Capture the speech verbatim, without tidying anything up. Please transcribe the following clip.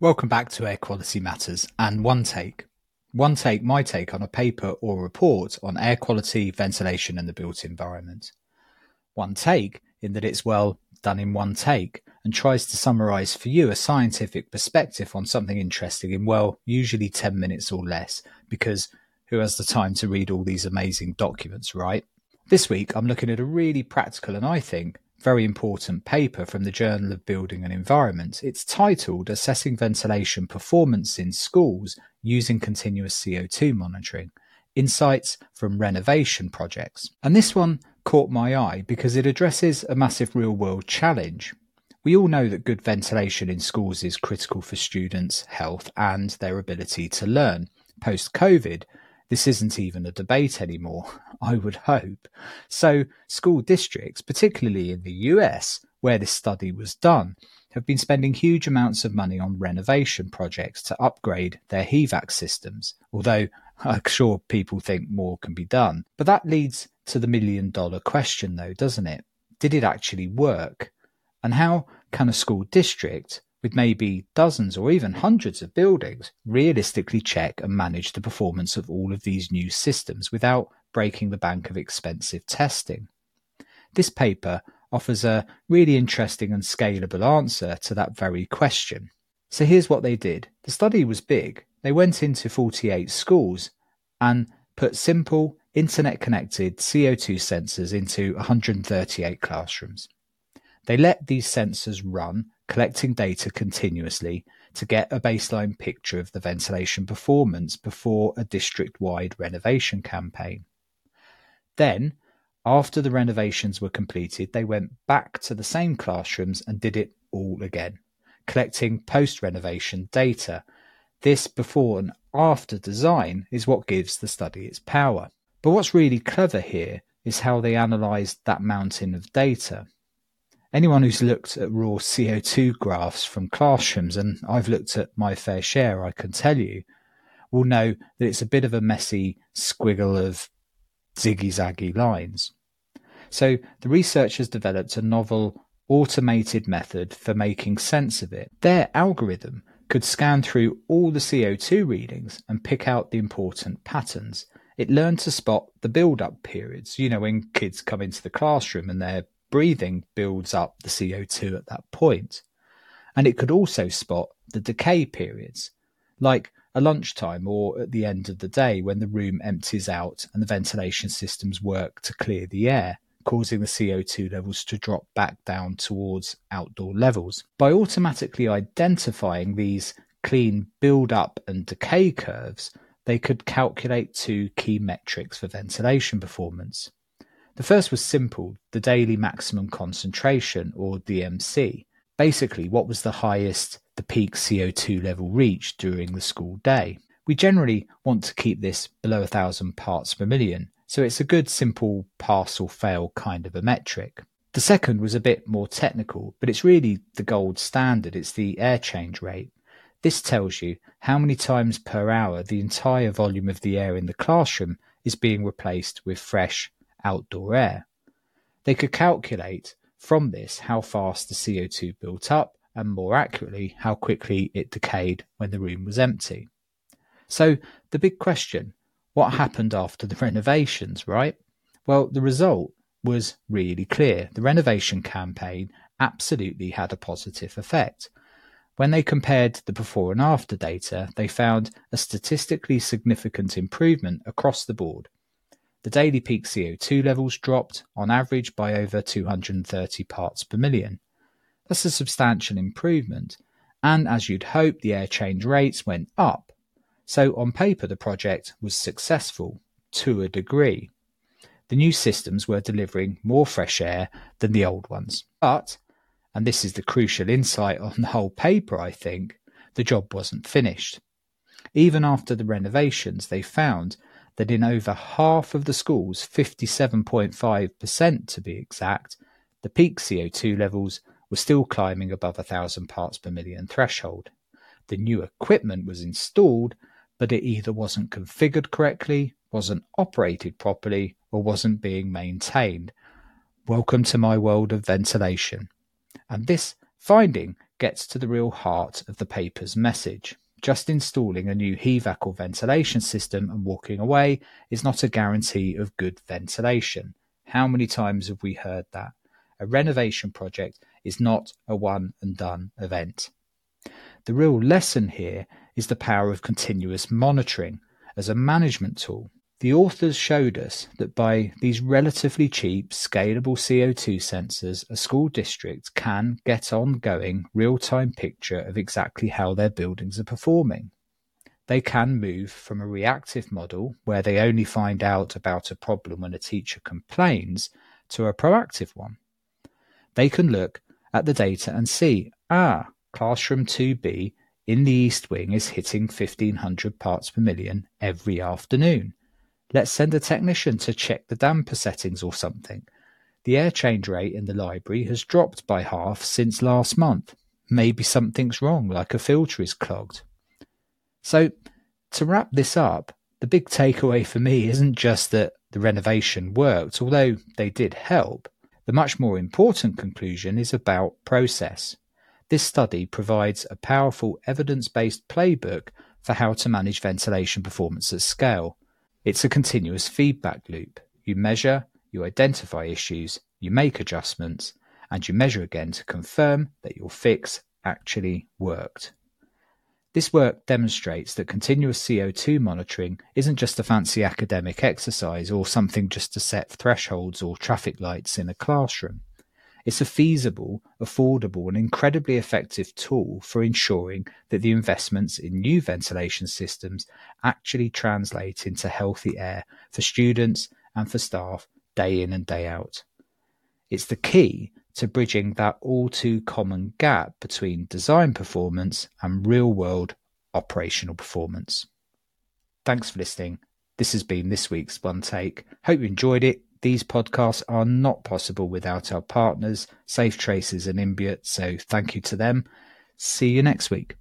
Welcome back to Air Quality Matters and One Take. One Take, my take on a paper or report on air quality, ventilation and the built environment. One Take in that it's, well, done in one take and tries to summarise for you a scientific perspective on something interesting in, well, usually ten minutes or less, because who has the time to read all these amazing documents, right? This week I'm looking at a really practical and, I think, very important paper from the Journal of Building and Environment. It's titled Assessing Ventilation Performance in Schools Using Continuous C O two Monitoring, Insights from Renovation Projects. And this one caught my eye because it addresses a massive real-world challenge. We all know that good ventilation in schools is critical for students' health and their ability to learn. Post-COVID, this isn't even a debate anymore, I would hope. So school districts, particularly in the U S, where this study was done, have been spending huge amounts of money on renovation projects to upgrade their H V A C systems, although I'm sure people think more can be done. But that leads to the million dollar question though, doesn't it? Did it actually work? And how can a school district, with maybe dozens or even hundreds of buildings, realistically check and manage the performance of all of these new systems without breaking the bank of expensive testing? This paper offers a really interesting and scalable answer to that very question. So here's what they did. The study was big. They went into forty-eight schools and put simple internet-connected C O two sensors into one hundred thirty-eight classrooms. They let these sensors run, collecting data continuously to get a baseline picture of the ventilation performance before a district-wide renovation campaign. Then, after the renovations were completed, they went back to the same classrooms and did it all again, collecting post-renovation data. This before and after design is what gives the study its power. But what's really clever here is how they analysed that mountain of data. Anyone who's looked at raw C O two graphs from classrooms, and I've looked at my fair share, I can tell you, will know that it's a bit of a messy squiggle of ziggy-zaggy lines. So the researchers developed a novel automated method for making sense of it. Their algorithm could scan through all the C O two readings and pick out the important patterns. It learned to spot the build-up periods, you know, when kids come into the classroom and they're breathing builds up the C O two at that point. And it could also spot the decay periods, like a lunchtime or at the end of the day when the room empties out and the ventilation systems work to clear the air, causing the C O two levels to drop back down towards outdoor levels. By automatically identifying these clean build-up and decay curves, they could calculate two key metrics for ventilation performance. The first was simple, the daily maximum concentration, or D M C. Basically, what was the highest the peak C O two level reached during the school day. We generally want to keep this below one thousand parts per million, so it's a good simple pass or fail kind of a metric. The second was a bit more technical, but it's really the gold standard. It's the air change rate. This tells you how many times per hour the entire volume of the air in the classroom is being replaced with fresh outdoor air. They could calculate from this how fast the C O two built up and, more accurately, how quickly it decayed when the room was empty. So the big question, what happened after the renovations, right? Well, the result was really clear. The renovation campaign absolutely had a positive effect. When they compared the before and after data, they found a statistically significant improvement across the board. The daily peak C O two levels dropped, on average, by over two hundred thirty parts per million. That's a substantial improvement, and as you'd hope, the air change rates went up. So on paper, the project was successful, to a degree. The new systems were delivering more fresh air than the old ones. But, and this is the crucial insight on the whole paper, I think, the job wasn't finished. Even after the renovations, they found that in over half of the schools, fifty-seven point five percent to be exact, the peak C O two levels were still climbing above one thousand parts per million threshold. The new equipment was installed, but it either wasn't configured correctly, wasn't operated properly, or wasn't being maintained. Welcome to my world of ventilation. And this finding gets to the real heart of the paper's message. Just installing a new H V A C or ventilation system and walking away is not a guarantee of good ventilation. How many times have we heard that? A renovation project is not a one and done event. The real lesson here is the power of continuous monitoring as a management tool. The authors showed us that by these relatively cheap, scalable C O two sensors, a school district can get ongoing real-time picture of exactly how their buildings are performing. They can move from a reactive model where they only find out about a problem when a teacher complains to a proactive one. They can look at the data and see, ah, classroom two B in the East Wing is hitting fifteen hundred parts per million every afternoon. Let's send a technician to check the damper settings or something. The air change rate in the library has dropped by half since last month. Maybe something's wrong, like a filter is clogged. So, to wrap this up, the big takeaway for me isn't just that the renovation worked, although they did help. The much more important conclusion is about process. This study provides a powerful evidence-based playbook for how to manage ventilation performance at scale. It's a continuous feedback loop. You measure, you identify issues, you make adjustments, and you measure again to confirm that your fix actually worked. This work demonstrates that continuous C O two monitoring isn't just a fancy academic exercise or something just to set thresholds or traffic lights in a classroom. It's a feasible, affordable, and incredibly effective tool for ensuring that the investments in new ventilation systems actually translate into healthy air for students and for staff day in and day out. It's the key to bridging that all too common gap between design performance and real-world operational performance. Thanks for listening. This has been this week's One Take. Hope you enjoyed it. These podcasts are not possible without our partners, Safe Traces and Imbiot, so thank you to them. See you next week.